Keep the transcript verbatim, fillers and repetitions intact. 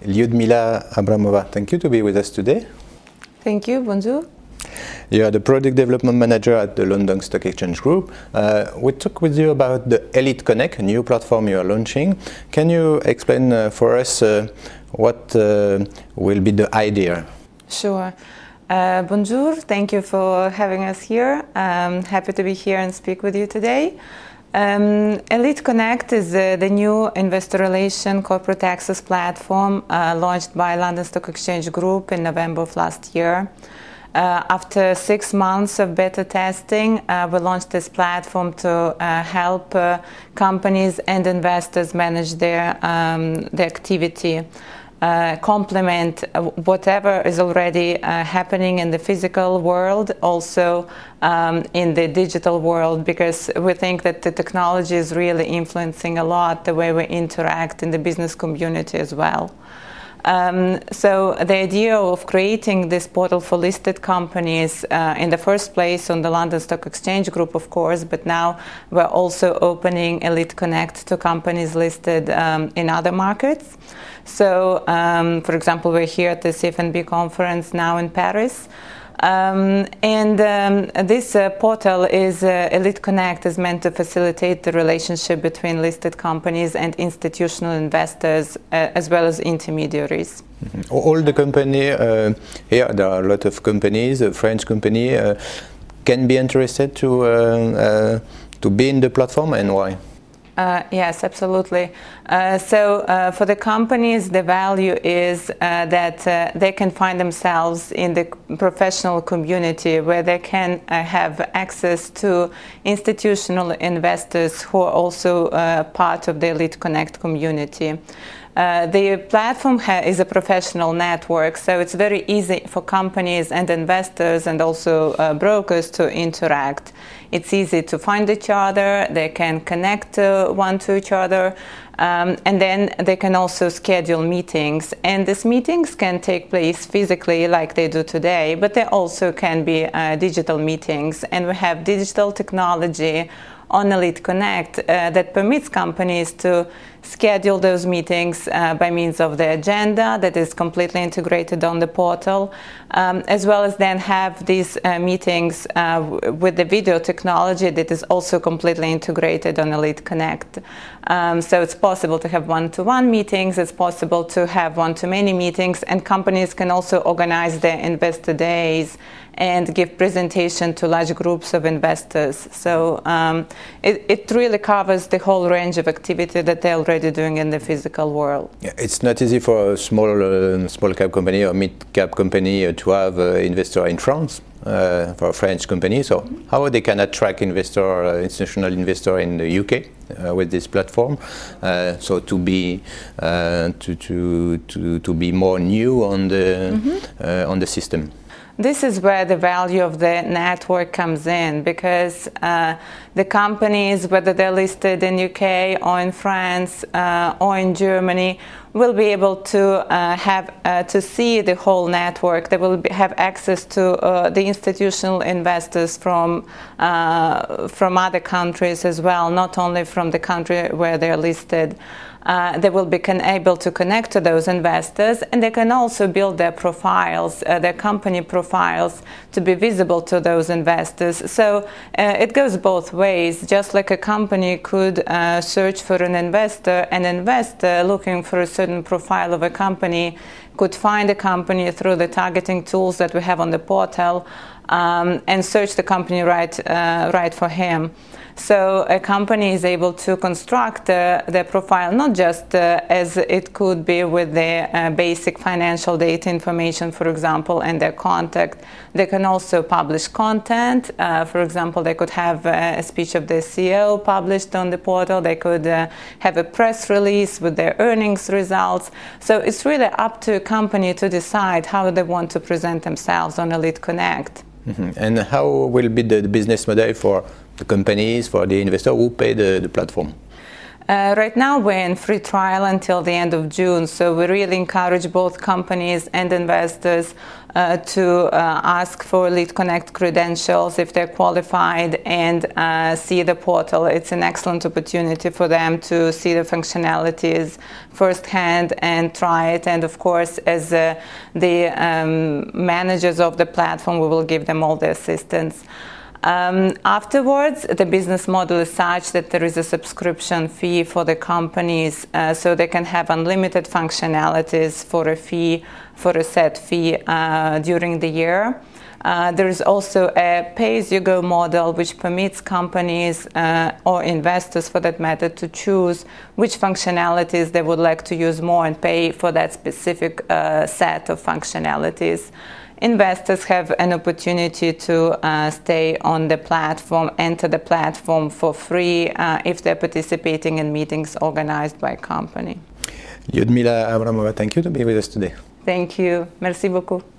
Lyudmila Abramova, thank you to be with us today. Thank you, bonjour. You are the Product Development Manager at the London Stock Exchange Group. Uh, we talk with you about the Elite Connect, a new platform you are launching. Can you explain uh, for us uh, what uh, will be the idea? Sure. Uh, bonjour, thank you for having us here. I'm happy to be here and speak with you today. Um, Elite Connect is uh, the new investor relation corporate access platform uh, launched by London Stock Exchange Group in November of last year. Uh, after six months of beta testing, uh, we launched this platform to uh, help uh, companies and investors manage their, um, their activity. Uh, complement whatever is already uh, happening in the physical world, also um, in the digital world, because we think that the technology is really influencing a lot the way we interact in the business community as well. Um, so the idea of creating this portal for listed companies uh, in the first place on the London Stock Exchange Group, of course, but now we're also opening Elite Connect to companies listed um, in other markets. So, um, for example, we're here at the C F N B conference now in Paris. Um, and um, this uh, portal is uh, Elite Connect is meant to facilitate the relationship between listed companies and institutional investors, uh, as well as intermediaries. Mm-hmm. All the company uh, here, there are a lot of companies, a French company, uh, can be interested to uh, uh, to be in the platform, and why? Uh, yes, absolutely. Uh, so uh, for the companies, the value is uh, that uh, they can find themselves in the professional community where they can uh, have access to institutional investors who are also uh, part of the Elite Connect community. Uh, the platform ha- is a professional network, so it's very easy for companies and investors and also uh, brokers to interact. It's easy to find each other, they can connect uh, one to each other, um, and then they can also schedule meetings. And these meetings can take place physically like they do today, but they also can be uh, digital meetings. And we have digital technology on Elite Connect uh, that permits companies to schedule those meetings uh, by means of the agenda that is completely integrated on the portal, um, as well as then have these uh, meetings uh, w- with the video technology that is also completely integrated on Elite Connect. Um, so it's possible to have one-to-one meetings, it's possible to have one-to-many meetings, and companies can also organize their investor days and give presentation to large groups of investors. So um, it, it really covers the whole range of activity that they're already doing in the physical world. Yeah, it's not easy for a small uh, small cap company or mid cap company uh, to have an investor in France, uh, for a French company. So mm-hmm. how they can attract investor, uh, institutional investor in the U K uh, with this platform? Uh, so to be uh, to, to to to be more new on the mm-hmm. uh, on the system. This is where the value of the network comes in, because uh, the companies, whether they're listed in U K or in France uh, or in Germany, will be able to uh, have uh, to see the whole network. They will be, have access to uh, the institutional investors from uh, from other countries as well, not only from the country where they're listed. Uh, they will be con- able to connect to those investors, and they can also build their profiles, uh, their company profiles, to be visible to those investors. So uh, it goes both ways. Just like a company could uh, search for an investor, an investor looking for a certain profile of a company could find a company through the targeting tools that we have on the portal um, and search the company right, uh, right for him. So a company is able to construct uh, their profile not just uh, as it could be with their uh, basic financial data information, for example, and their contact. They can also publish content. Uh, for example, they could have a speech of the C E O published on the portal. They could uh, have a press release with their earnings results. So it's really up to a company to decide how they want to present themselves on Elite Connect. Mm-hmm. And how will be the business model for the companies, for the investor who pay the, the platform? Uh, right now we're in free trial until the end of June, so we really encourage both companies and investors uh, to uh, ask for Lead Connect credentials if they're qualified and uh, see the portal. It's an excellent opportunity for them to see the functionalities firsthand and try it. And of course, as uh, the um, managers of the platform, we will give them all the assistance. Um, afterwards, the business model is such that there is a subscription fee for the companies, uh, so they can have unlimited functionalities for a fee, for a set fee uh, during the year. Uh, there is also a pay-as-you-go model which permits companies uh, or investors, for that matter, to choose which functionalities they would like to use more and pay for that specific uh, set of functionalities. Investors have an opportunity to uh, stay on the platform, enter the platform for free uh, if they're participating in meetings organized by a company. Lyudmila Abramova, thank you to be with us today. Thank you. Merci beaucoup.